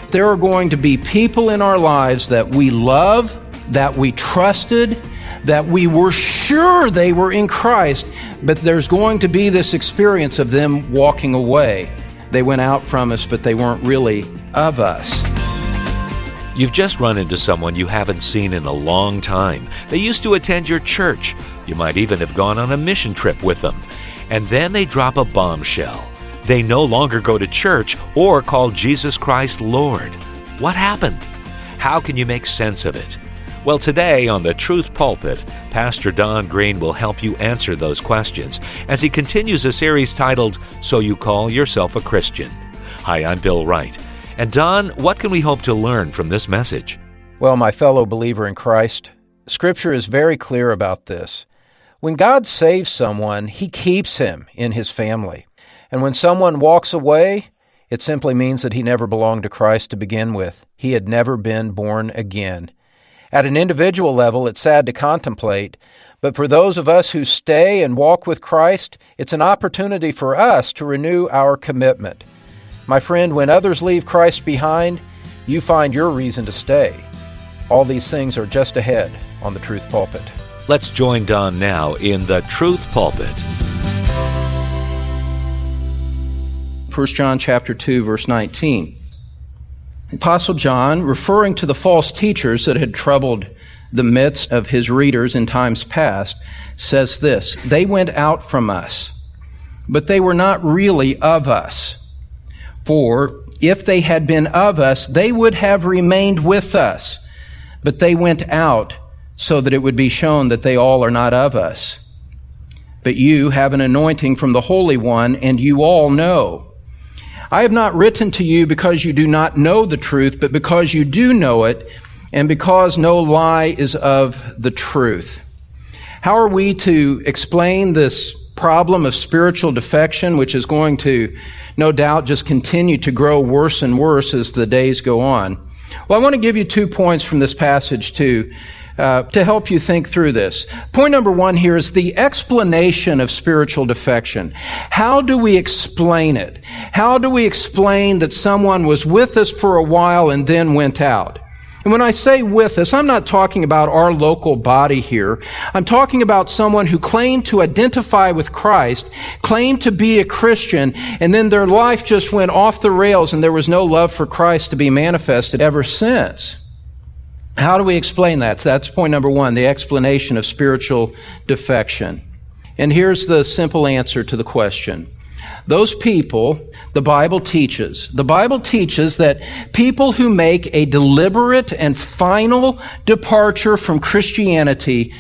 There are going to be people in our lives that we love, that we trusted, that we were sure they were in Christ, but there's going to be this experience of them walking away. They went out from us, but they weren't really of us. You've just run into someone you haven't seen in a long time. They used to attend your church. You might even have gone on a mission trip with them. And then they drop a bombshell. They no longer go to church or call Jesus Christ Lord. What happened? How can you make sense of it? Well, today on The Truth Pulpit, Pastor Don Green will help you answer those questions as he continues a series titled, So You Call Yourself a Christian. Hi, I'm Bill Wright. And Don, what can we hope to learn from this message? Well, my fellow believer in Christ, Scripture is very clear about this. When God saves someone, He keeps him in His family. And when someone walks away, it simply means that he never belonged to Christ to begin with. He had never been born again. At an individual level, it's sad to contemplate, but for those of us who stay and walk with Christ, it's an opportunity for us to renew our commitment. My friend, when others leave Christ behind, you find your reason to stay. All these things are just ahead on The Truth Pulpit. Let's join Don now in The Truth Pulpit. 1 John chapter 2, verse 19. Apostle John, referring to the false teachers that had troubled the midst of his readers in times past, says this, "They went out from us, but they were not really of us. For if they had been of us, they would have remained with us. But they went out so that it would be shown that they all are not of us. But you have an anointing from the Holy One, and you all know. I have not written to you because you do not know the truth, but because you do know it, and because no lie is of the truth." How are we to explain this problem of spiritual defection, which is going to, no doubt, just continue to grow worse and worse as the days go on? Well, I want to give you 2 points from this passage to help you think through this. Point number 1 here is the explanation of spiritual defection. How do we explain it? How do we explain that someone was with us for a while and then went out? And when I say with us, I'm not talking about our local body here. I'm talking about someone who claimed to identify with Christ, claimed to be a Christian, and then their life just went off the rails and there was no love for Christ to be manifested ever since. How do we explain that? That's point number 1, the explanation of spiritual defection. And here's the simple answer to the question. Those people, the Bible teaches that people who make a deliberate and final departure from Christianity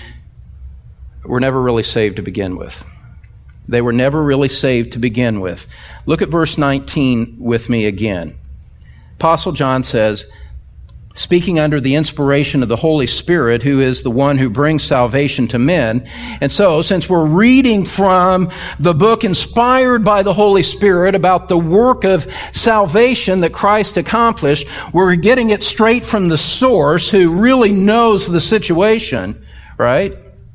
were never really saved to begin with. They were never really saved to begin with. Look at verse 19 with me again. Apostle John says, speaking under the inspiration of the Holy Spirit, who is the one who brings salvation to men. And so, since we're reading from the book inspired by the Holy Spirit about the work of salvation that Christ accomplished, we're getting it straight from the source who really knows the situation, right?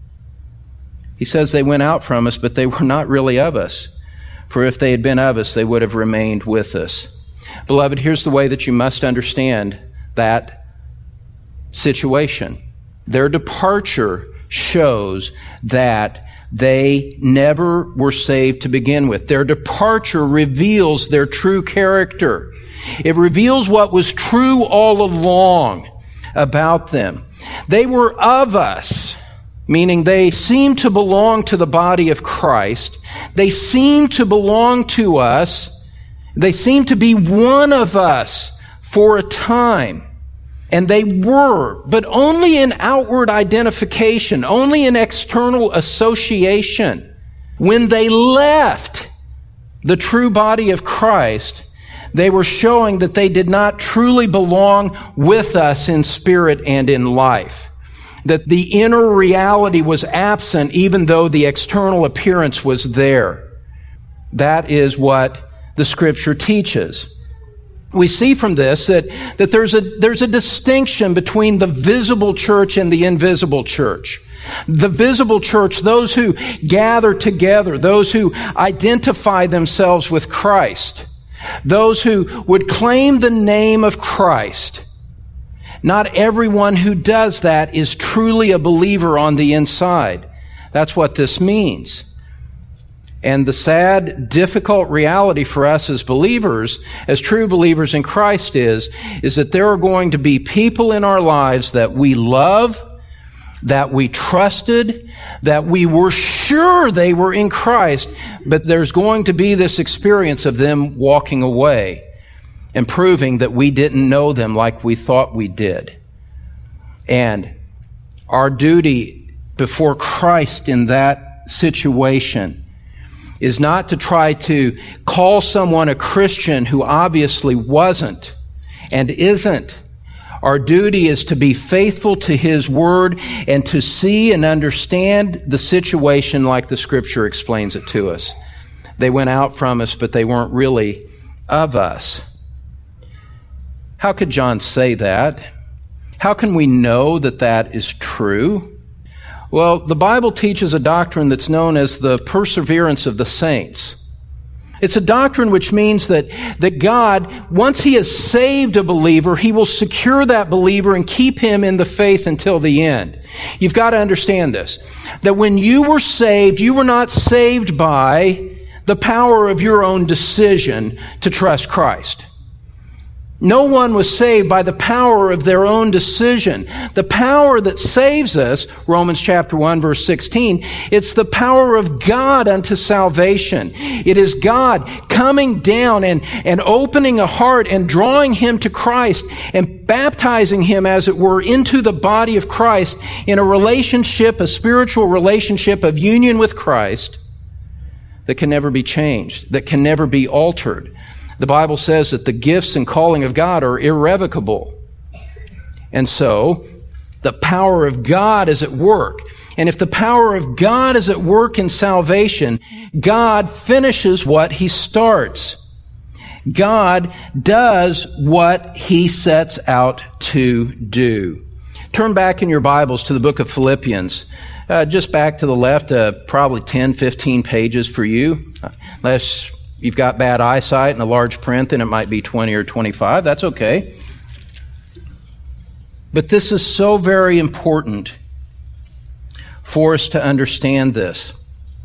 He says they went out from us, but they were not really of us. For if they had been of us, they would have remained with us. Beloved, here's the way that you must understand that situation. Their departure shows that they never were saved to begin with. Their departure reveals their true character. It reveals what was true all along about them. They were of us, meaning they seemed to belong to the body of Christ. They seemed to belong to us. They seemed to be one of us for a time. And they were, but only in outward identification, only in external association. When they left the true body of Christ, they were showing that they did not truly belong with us in spirit and in life. That the inner reality was absent even though the external appearance was there. That is what the Scripture teaches. We see from this that there's a distinction between the visible church and the invisible church. The visible church, those who gather together, those who identify themselves with Christ. those who would claim the name of Christ. Not everyone who does that is truly a believer on the inside. That's what this means. And the sad, difficult reality for us as believers, as true believers in Christ is that there are going to be people in our lives that we love, that we trusted, that we were sure they were in Christ, but there's going to be this experience of them walking away and proving that we didn't know them like we thought we did. And our duty before Christ in that situation is not to try to call someone a Christian who obviously wasn't and isn't. Our duty is to be faithful to His Word and to see and understand the situation like the Scripture explains it to us. They went out from us, but they weren't really of us. How could John say that? How can we know that that is true? Well, the Bible teaches a doctrine that's known as the perseverance of the saints. It's a doctrine which means that God, once He has saved a believer, He will secure that believer and keep him in the faith until the end. You've got to understand this, that when you were saved, you were not saved by the power of your own decision to trust Christ. No one was saved by the power of their own decision. The power that saves us, Romans chapter 1, verse 16, it's the power of God unto salvation. It is God coming down and opening a heart and drawing him to Christ and baptizing him, as it were, into the body of Christ in a relationship, a spiritual relationship of union with Christ that can never be changed, that can never be altered. The Bible says that the gifts and calling of God are irrevocable. And so, the power of God is at work. And if the power of God is at work in salvation, God finishes what He starts. God does what He sets out to do. Turn back in your Bibles to the book of Philippians. Just back to the left, probably 10, 15 pages for you. Unless you've got bad eyesight and a large print, then it might be 20 or 25. That's okay. But this is so very important for us to understand this.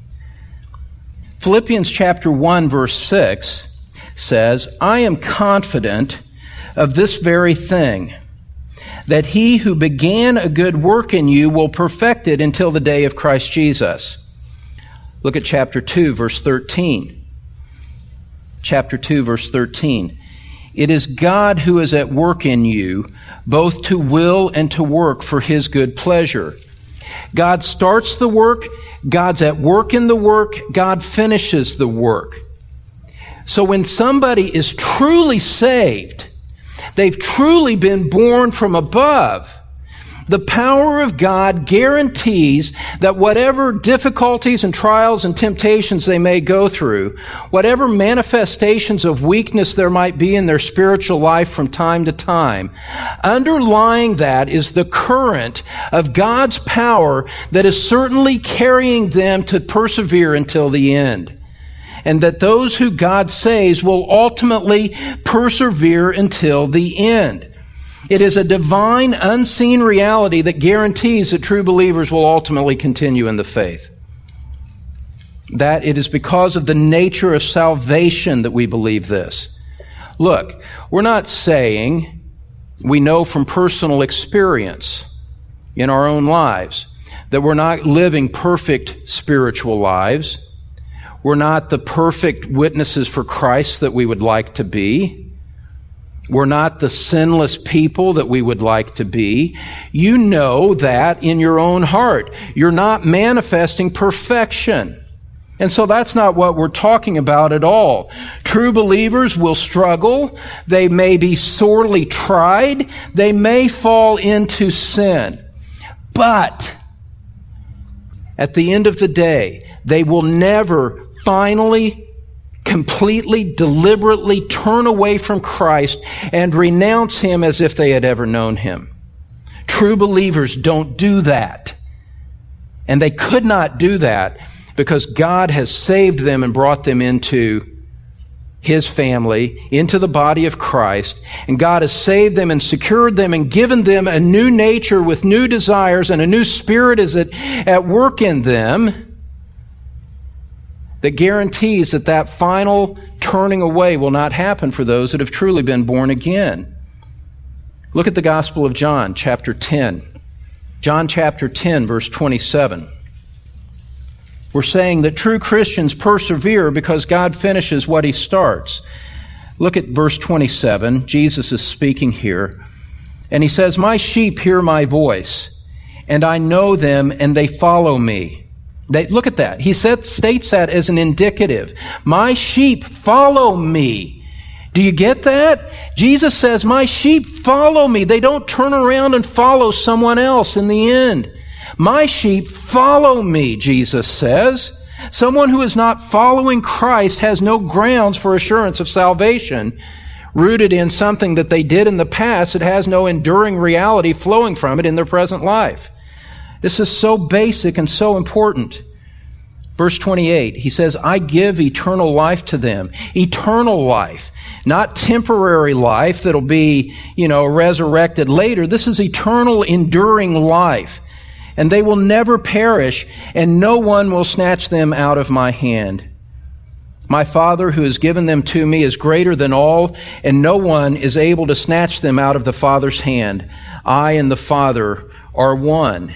Philippians chapter 1, verse 6 says, I am confident of this very thing, that He who began a good work in you will perfect it until the day of Christ Jesus. Look at chapter 2, verse 13. Chapter 2, verse 13. It is God who is at work in you, both to will and to work for His good pleasure. God starts the work, God's at work in the work, God finishes the work. So when somebody is truly saved, they've truly been born from above, the power of God guarantees that whatever difficulties and trials and temptations they may go through, whatever manifestations of weakness there might be in their spiritual life from time to time, underlying that is the current of God's power that is certainly carrying them to persevere until the end. And that those who God saves will ultimately persevere until the end. It is a divine, unseen reality that guarantees that true believers will ultimately continue in the faith. That it is because of the nature of salvation that we believe this. Look, we're not saying we know from personal experience in our own lives that we're not living perfect spiritual lives. We're not the perfect witnesses for Christ that we would like to be. We're not the sinless people that we would like to be. You know that in your own heart. You're not manifesting perfection. And so that's not what we're talking about at all. True believers will struggle. They may be sorely tried. They may fall into sin. But at the end of the day, they will never finally completely, deliberately turn away from Christ and renounce Him as if they had ever known Him. True believers don't do that. And they could not do that because God has saved them and brought them into His family, into the body of Christ, and God has saved them and secured them and given them a new nature with new desires, and a new spirit is at work in them that guarantees that that final turning away will not happen for those that have truly been born again. Look at the Gospel of John, chapter 10. John chapter 10, verse 27. We're saying that true Christians persevere because God finishes what He starts. Look at verse 27. Jesus is speaking here. And He says, "My sheep hear my voice, and I know them, and they follow me." Look at that. He states that as an indicative. My sheep follow me. Do you get that? Jesus says, my sheep follow me. They don't turn around and follow someone else in the end. My sheep follow me, Jesus says. Someone who is not following Christ has no grounds for assurance of salvation, rooted in something that they did in the past that has no enduring reality flowing from it in their present life. This is so basic and so important. Verse 28, he says, I give eternal life to them. Eternal life. Not temporary life that'll be, resurrected later. This is eternal, enduring life. And they will never perish, and no one will snatch them out of my hand. My Father who has given them to me is greater than all, and no one is able to snatch them out of the Father's hand. I and the Father are one.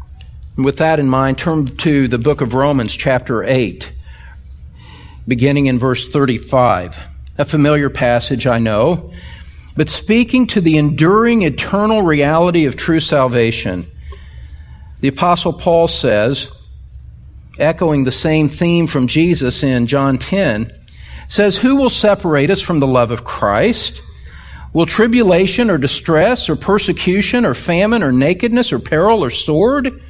And with that in mind, turn to the book of Romans, chapter 8, beginning in verse 35. A familiar passage, I know, but speaking to the enduring, eternal reality of true salvation, the Apostle Paul says, echoing the same theme from Jesus in John 10, says, who will separate us from the love of Christ? Will tribulation or distress or persecution or famine or nakedness or peril or sword?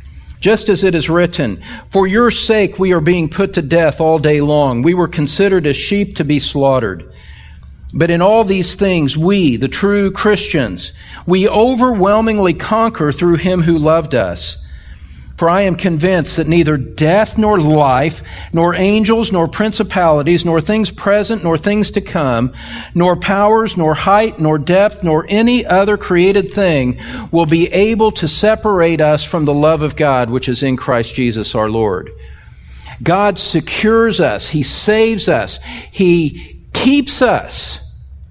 Just as it is written, for your sake we are being put to death all day long. We were considered as sheep to be slaughtered. But in all these things, we, the true Christians, we overwhelmingly conquer through Him who loved us. For I am convinced that neither death nor life, nor angels, nor principalities, nor things present, nor things to come, nor powers, nor height, nor depth, nor any other created thing will be able to separate us from the love of God, which is in Christ Jesus our Lord. God secures us. He saves us. He keeps us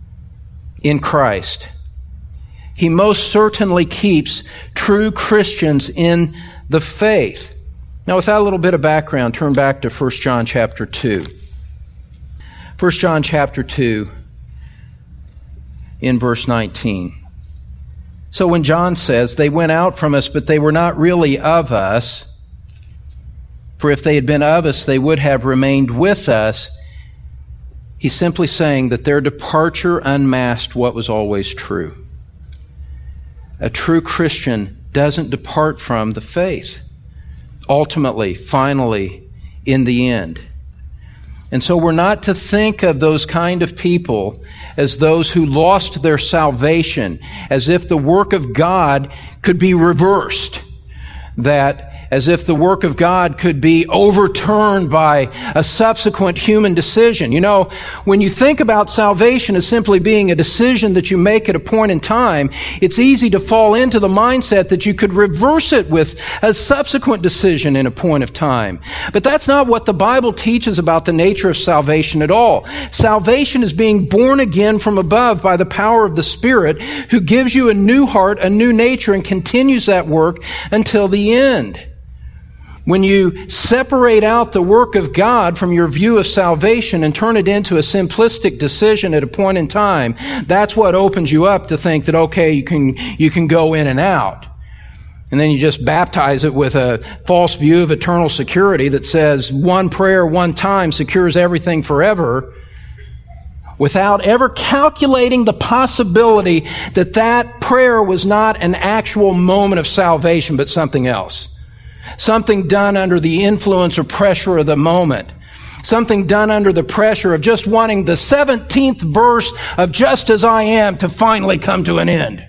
in Christ. He most certainly keeps true Christians in the faith. Now, with that little bit of background, turn back to 1 John chapter 2. 1 John chapter 2 in verse 19. So when John says, they went out from us, but they were not really of us, for if they had been of us, they would have remained with us, he's simply saying that their departure unmasked what was always true. A true Christian doesn't depart from the faith, ultimately, finally, in the end. And so we're not to think of those kind of people as those who lost their salvation, as if the work of God could be reversed, that as if the work of God could be overturned by a subsequent human decision. You know, when you think about salvation as simply being a decision that you make at a point in time, it's easy to fall into the mindset that you could reverse it with a subsequent decision in a point of time. But that's not what the Bible teaches about the nature of salvation at all. Salvation is being born again from above by the power of the Spirit, who gives you a new heart, a new nature, and continues that work until the end. When you separate out the work of God from your view of salvation and turn it into a simplistic decision at a point in time, that's what opens you up to think that, okay, you can go in and out. And then you just baptize it with a false view of eternal security that says one prayer, one time secures everything forever, without ever calculating the possibility that that prayer was not an actual moment of salvation, but something else. Something done under the influence or pressure of the moment. Something done under the pressure of just wanting the 17th verse of Just As I Am to finally come to an end.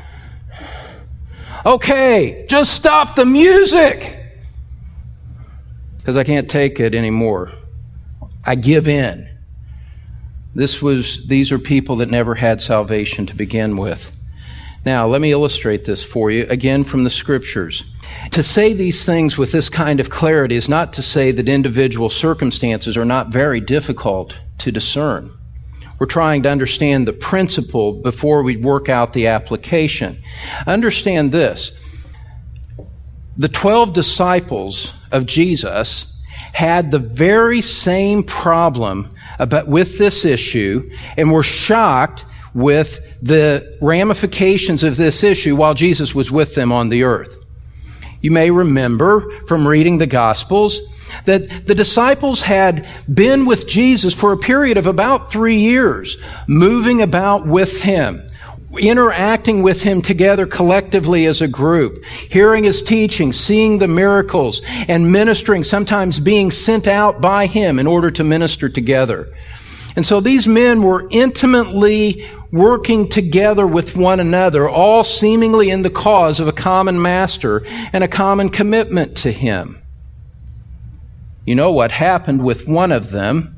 Okay, just stop the music, because I can't take it anymore. I give in. These are people that never had salvation to begin with. Now, let me illustrate this for you, again from the Scriptures. To say these things with this kind of clarity is not to say that individual circumstances are not very difficult to discern. We're trying to understand the principle before we work out the application. Understand this. The 12 disciples of Jesus had the very same problem with this issue and were shocked with the ramifications of this issue while Jesus was with them on the earth. You may remember from reading the Gospels that the disciples had been with Jesus for a period of about 3 years, moving about with Him, interacting with Him together collectively as a group, hearing His teaching, seeing the miracles, and ministering, sometimes being sent out by Him in order to minister together. And so these men were intimately working together with one another, all seemingly in the cause of a common master and a common commitment to Him. You know what happened with one of them.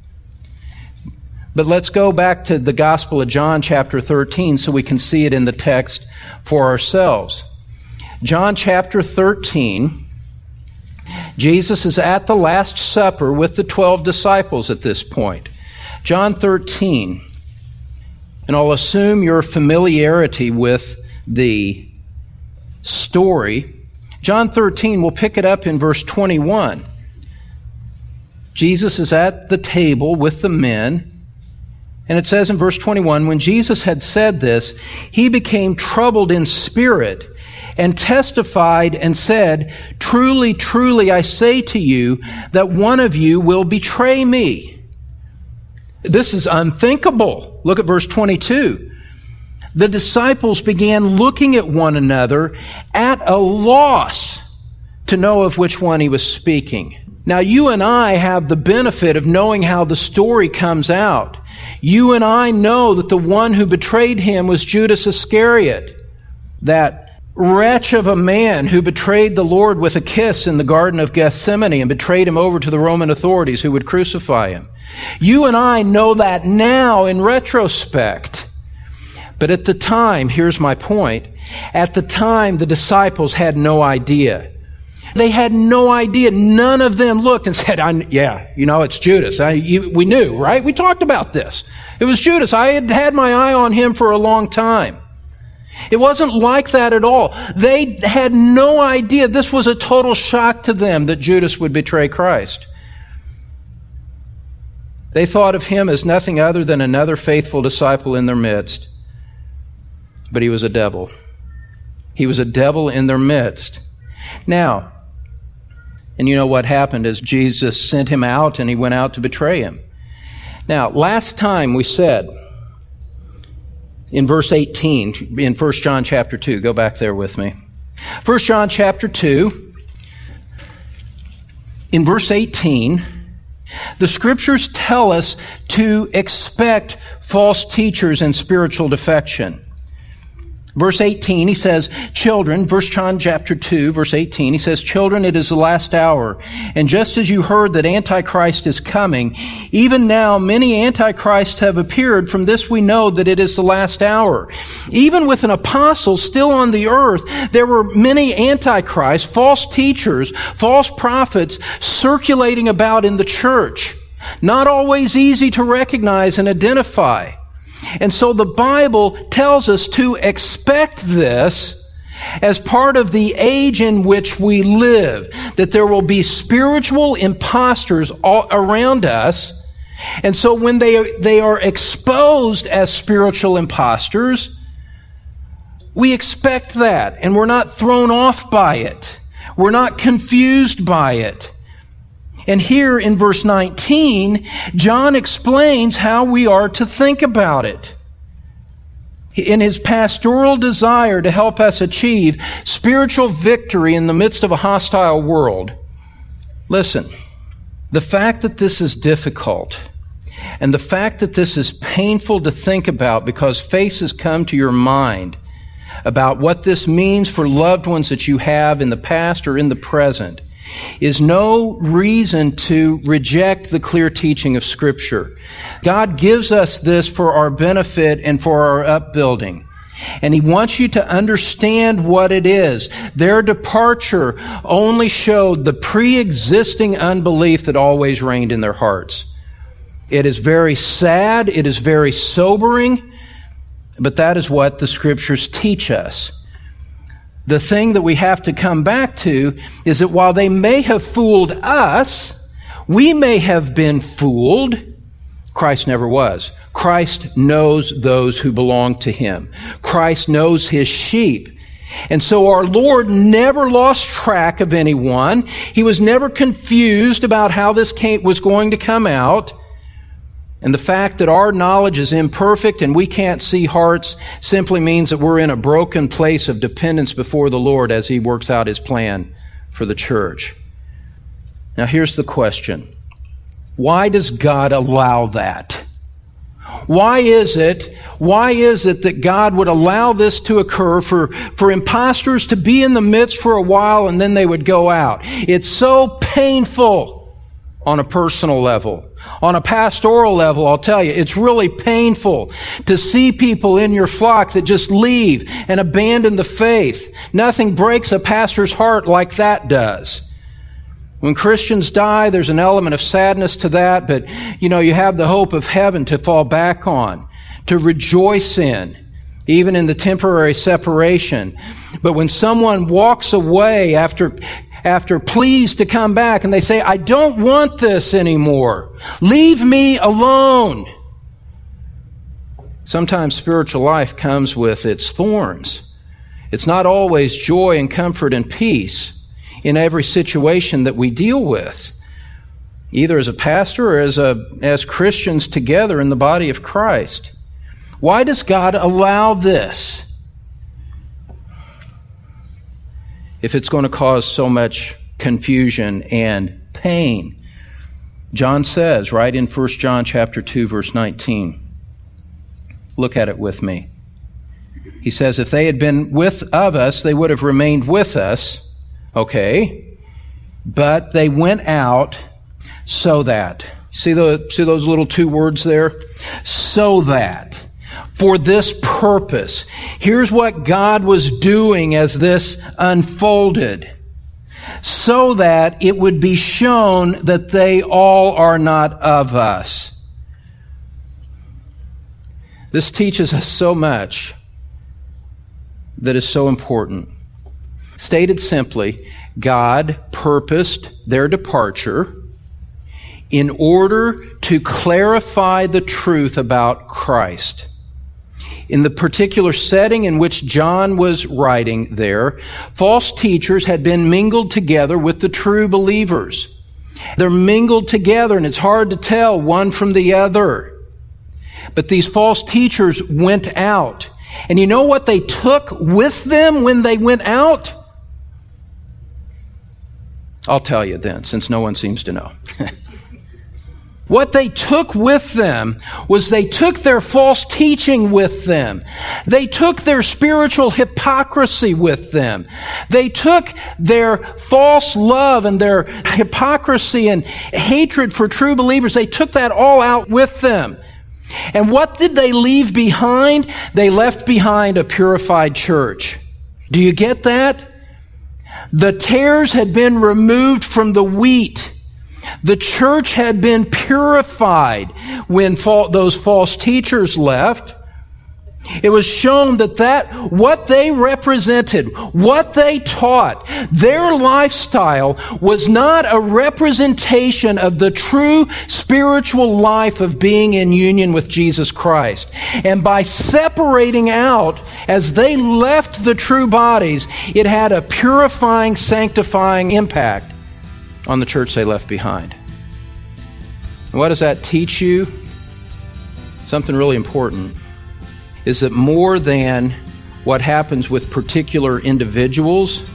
But let's go back to the Gospel of John chapter 13 so we can see it in the text for ourselves. John chapter 13, Jesus is at the Last Supper with the 12 disciples at this point. John 13, and I'll assume your familiarity with the story. John 13, we'll pick it up in verse 21. Jesus is at the table with the men, and it says in verse 21, when Jesus had said this, He became troubled in spirit and testified and said, truly, truly, I say to you that one of you will betray me. This is unthinkable. Look at verse 22. The disciples began looking at one another at a loss to know of which one He was speaking. Now, you and I have the benefit of knowing how the story comes out. You and I know that the one who betrayed Him was Judas Iscariot, that wretch of a man who betrayed the Lord with a kiss in the Garden of Gethsemane and betrayed Him over to the Roman authorities who would crucify Him. You and I know that now in retrospect. But at the time, here's my point, at the time the disciples had no idea. They had no idea. None of them looked and said, it's Judas. We knew, right? We talked about this. It was Judas. I had had my eye on him for a long time. It wasn't like that at all. They had no idea. This was a total shock to them that Judas would betray Christ. They thought of him as nothing other than another faithful disciple in their midst. But he was a devil. He was a devil in their midst. Now, and you know what happened is Jesus sent him out and he went out to betray him. Now, last time we said in verse 18, in 1 John chapter 2, go back there with me. 1 John chapter 2, in verse 18, the Scriptures tell us to expect false teachers and spiritual defection. Verse 18, he says, children, 1 John chapter 2, verse 18, he says, children, it is the last hour. And just as you heard that Antichrist is coming, even now many Antichrists have appeared. From this we know that it is the last hour. Even with an apostle still on the earth, there were many Antichrists, false teachers, false prophets circulating about in the church. Not always easy to recognize and identify. And so the Bible tells us to expect this as part of the age in which we live, that there will be spiritual imposters all around us. And so when they are exposed as spiritual imposters, we expect that, and we're not thrown off by it. We're not confused by it. And here in verse 19, John explains how we are to think about it. In his pastoral desire to help us achieve spiritual victory in the midst of a hostile world, listen, the fact that this is difficult and the fact that this is painful to think about because faces come to your mind about what this means for loved ones that you have in the past or in the present, is no reason to reject the clear teaching of Scripture. God gives us this for our benefit and for our upbuilding. And He wants you to understand what it is. Their departure only showed the pre-existing unbelief that always reigned in their hearts. It is very sad, it is very sobering, but that is what the Scriptures teach us. The thing that we have to come back to is that while they may have fooled us, we may have been fooled. Christ never was. Christ knows those who belong to Him. Christ knows His sheep. And so our Lord never lost track of anyone. He was never confused about how this was going to come out. And the fact that our knowledge is imperfect and we can't see hearts simply means that we're in a broken place of dependence before the Lord as He works out His plan for the church. Now here's the question. Why does God allow that? Why is it that God would allow this to occur for imposters to be in the midst for a while and then they would go out? It's so painful on a personal level. On a pastoral level, I'll tell you, it's really painful to see people in your flock that just leave and abandon the faith. Nothing breaks a pastor's heart like that does. When Christians die, there's an element of sadness to that, but you have the hope of heaven to fall back on, to rejoice in, even in the temporary separation. But when someone walks away after pleas to come back and they say, I don't want this anymore. Leave me alone. Sometimes spiritual life comes with its thorns. It's not always joy and comfort and peace in every situation that we deal with, either as a pastor or as Christians together in the body of Christ. Why does God allow this? If it's going to cause so much confusion and pain. John says, right in 1 John chapter 2, verse 19. Look at it with me. He says, if they had been of us, they would have remained with us. Okay. But they went out so that. See those little two words there? So that. For this purpose. Here's what God was doing as this unfolded. So that it would be shown that they all are not of us. This teaches us so much that is so important. Stated simply, God purposed their departure in order to clarify the truth about Christ. In the particular setting in which John was writing there, false teachers had been mingled together with the true believers. They're mingled together, and it's hard to tell one from the other. But these false teachers went out. And you know what they took with them when they went out? I'll tell you then, since no one seems to know. What they took with them was they took their false teaching with them. They took their spiritual hypocrisy with them. They took their false love and their hypocrisy and hatred for true believers. They took that all out with them. And what did they leave behind? They left behind a purified church. Do you get that? The tares had been removed from the wheat. The church had been purified when those false teachers left. It was shown that what they represented, what they taught, their lifestyle was not a representation of the true spiritual life of being in union with Jesus Christ. And by separating out, as they left the true bodies, it had a purifying, sanctifying impact on the church they left behind. And what does that teach you? Something really important is that more than what happens with particular individuals,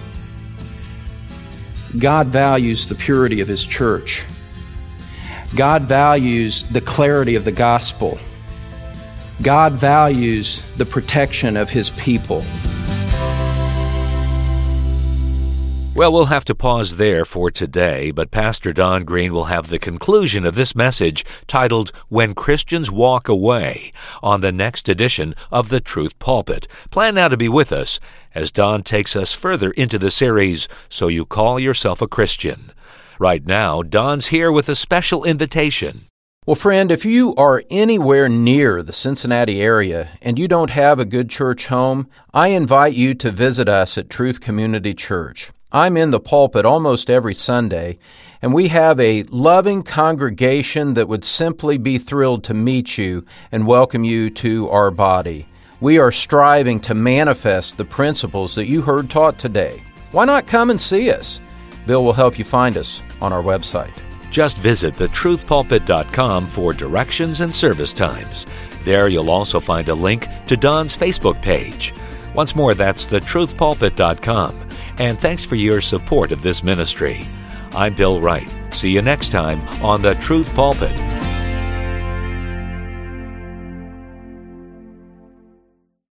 God values the purity of His church. God values the clarity of the gospel. God values the protection of His people. Well, we'll have to pause there for today, but Pastor Don Green will have the conclusion of this message titled, When Christians Walk Away, on the next edition of The Truth Pulpit. Plan now to be with us as Don takes us further into the series, So You Call Yourself a Christian. Right now, Don's here with a special invitation. Well, friend, if you are anywhere near the Cincinnati area and you don't have a good church home, I invite you to visit us at Truth Community Church. I'm in the pulpit almost every Sunday, and we have a loving congregation that would simply be thrilled to meet you and welcome you to our body. We are striving to manifest the principles that you heard taught today. Why not come and see us? Bill will help you find us on our website. Just visit thetruthpulpit.com for directions and service times. There you'll also find a link to Don's Facebook page. Once more, that's thetruthpulpit.com. And thanks for your support of this ministry. I'm Bill Wright. See you next time on The Truth Pulpit.